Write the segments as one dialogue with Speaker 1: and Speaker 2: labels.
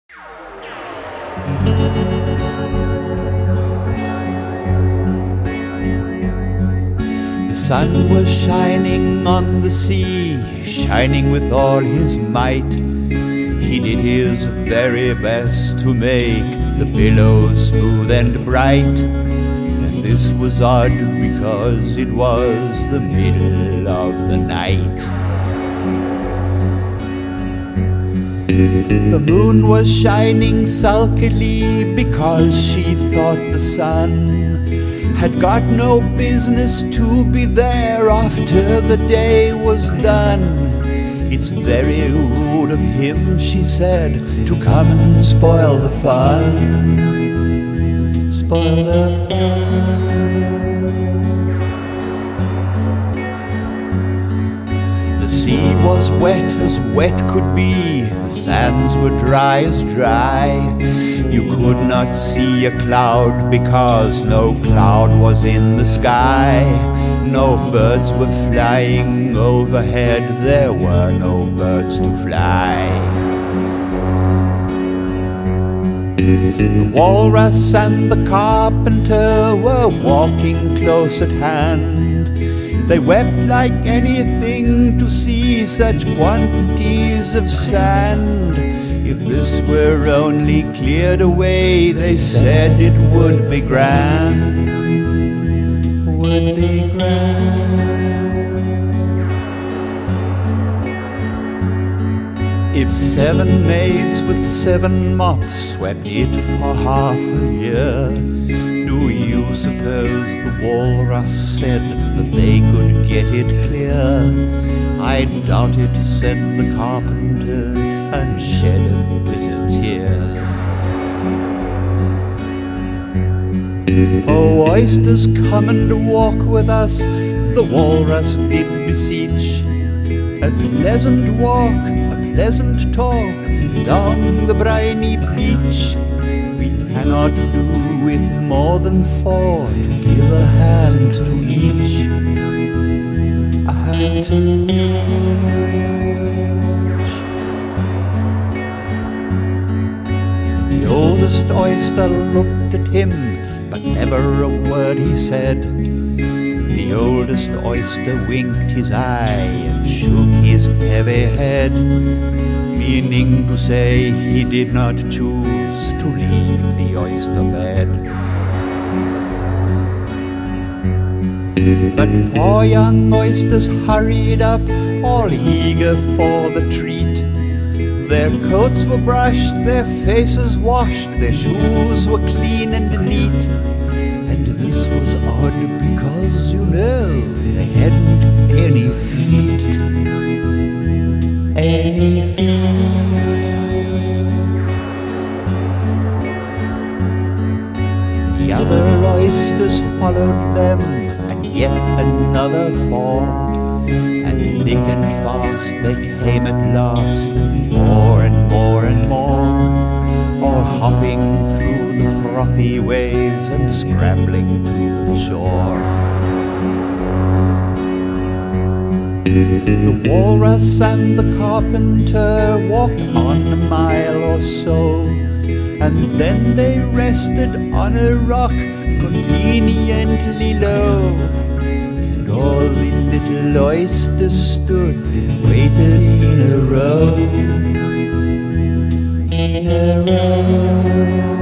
Speaker 1: The sun was shining on the sea, shining with all his might. He did his very best to make the billows smooth and bright. And this was odd because it was the middle of the night. The moon was shining sulkily because she thought the sun had got no business to be there after the day was done. It's very rude of him, she said, to come and spoil the fun. Spoil the fun. The sea was wet could be. The sands were dry as dry. You could not see a cloud because no cloud was in the sky. No birds were flying overhead, there were no birds to fly. The walrus and the carpenter were walking close at hand. They wept like anything to see such quantities of sand. If this were only cleared away, they said it would be grand. Would be grand. If 7 maids with 7 mops swept it for half a year, do you suppose the walrus said that they could get it clear? I doubt it, said the carpenter, and shed a bitter tear. Oh, oysters, come and walk with us, the walrus did beseech. A pleasant walk, a pleasant talk, along the briny beach. We cannot do with more than 4 to give a hand to each. A hand to each. The oldest oyster looked at him, but never a word he said. The oldest oyster winked his eye and shook his heavy head, meaning to say he did not choose to leave the oyster bed. But 4 young oysters hurried up, all eager for the treat. Their coats were brushed, their faces washed, their shoes were clean and neat. And this was odd because, you know, they hadn't any feet. Any feet. The other oysters followed them, and yet another 4. And thick and fast they came at last, and more and more and more, all hopping through the frothy waves and scrambling to the shore. The walrus and the carpenter walked on a mile or so, and then they rested on a rock conveniently low. And all the little oysters stood and waited in a row. In a row.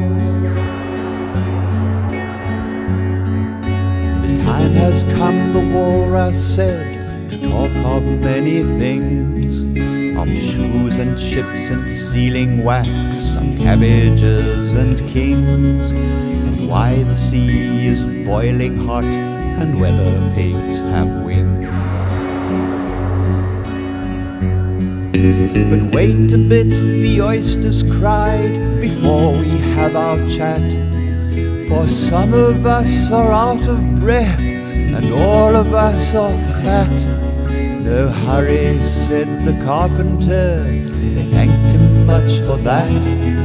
Speaker 1: The time has come, the walrus said, to talk of many things, of shoes and ships and sealing wax, of cabbages and kings, and why the sea is boiling hot and whether pigs have wings. But wait a bit, the oysters cried, before we have our chat, for some of us are out of breath and all of us are fat. No hurry, said the carpenter, they thanked him much for that.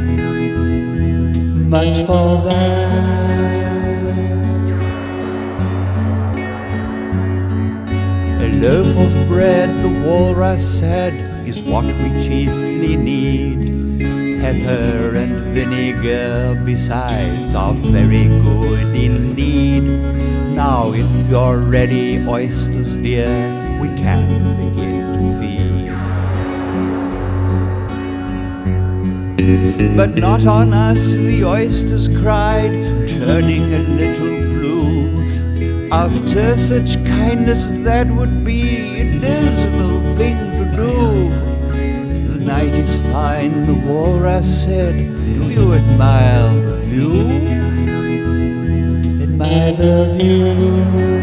Speaker 1: Much for that. A loaf of bread, the walrus said, is what we chiefly need. pepper and vinegar besides are very good indeed. Now if you're ready, oysters dear, we can begin to feed. But not on us, the oysters cried, turning a little blue. After such kindness that would be a dismal thing to do. The night is fine, the walrus said, do you admire the view? Admire the view.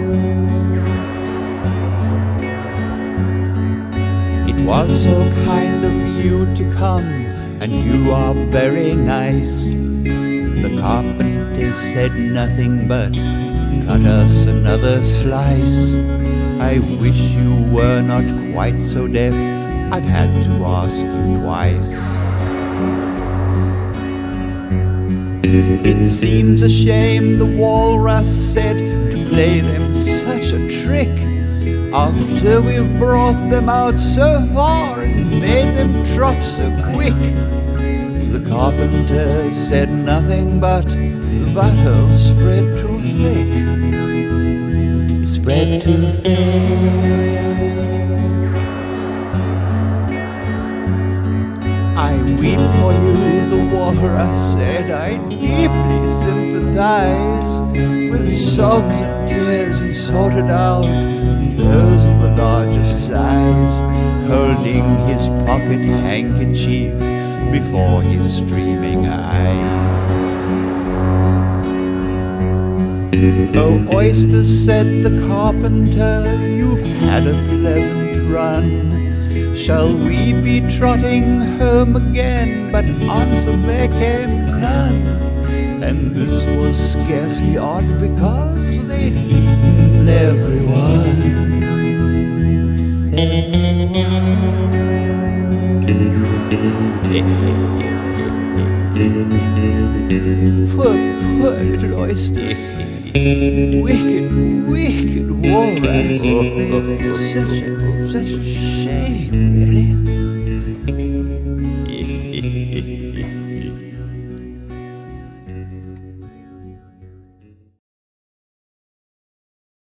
Speaker 1: It was so kind of you to come, and you are very nice. The carpenter said nothing but cut us another slice. I wish you were not quite so deaf, I've had to ask you twice. It seems a shame, the walrus said, to play them such a trick, after we've brought them out so far and made them trot so quick. The carpenter said nothing but the butter spread too thick. Spread too thick. I weep for you, the walrus said, I deeply sympathize. With sobs and tears he sorted out those of the largest size, holding his pocket handkerchief before his streaming eyes. Oh, oysters, said the carpenter, you've had a pleasant run. Shall we be trotting home again? But answer there came none. And this was scarcely odd, because they'd eaten everyone. Poor little oysters. Wicked, wicked walrus. Such a shame, really.